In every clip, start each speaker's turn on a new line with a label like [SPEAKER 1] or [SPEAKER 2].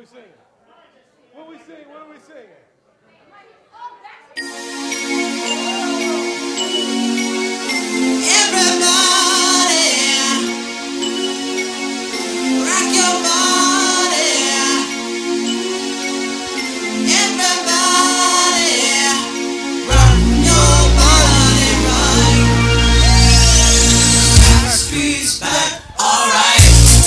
[SPEAKER 1] we singing? What we sing? What are we singing?
[SPEAKER 2] Everybody, rock your body. Everybody, rock your body right. Backstreet's back, alright.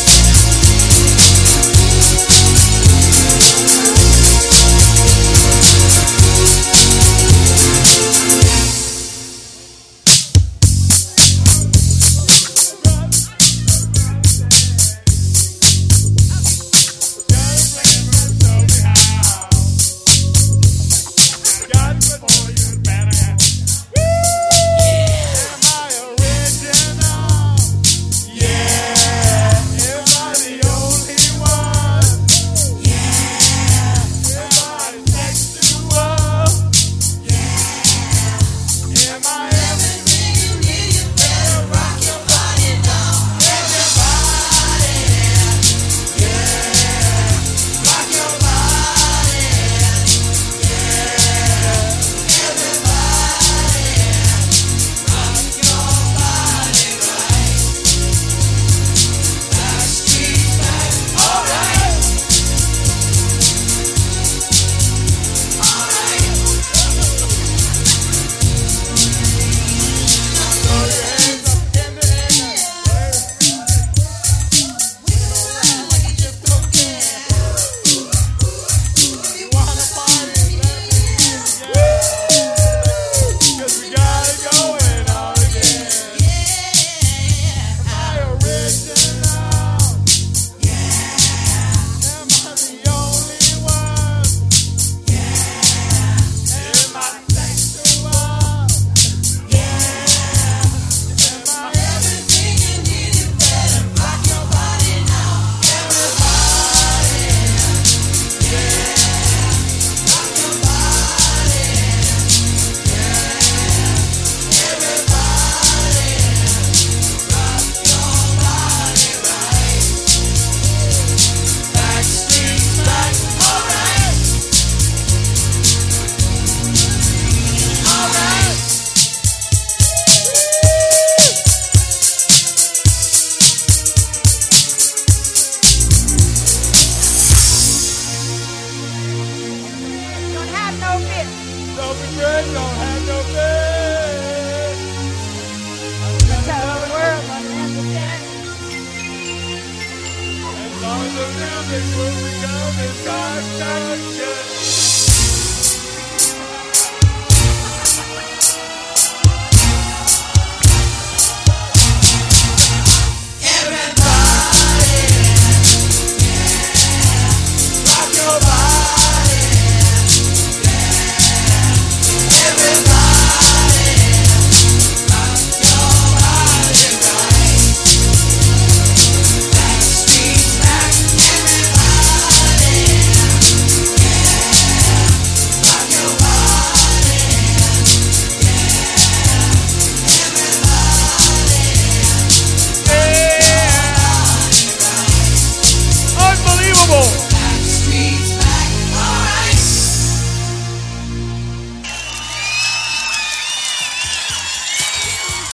[SPEAKER 1] Don't be great, don't have no fear.
[SPEAKER 3] Tell the world what it understand.
[SPEAKER 1] As long as the music will become its time,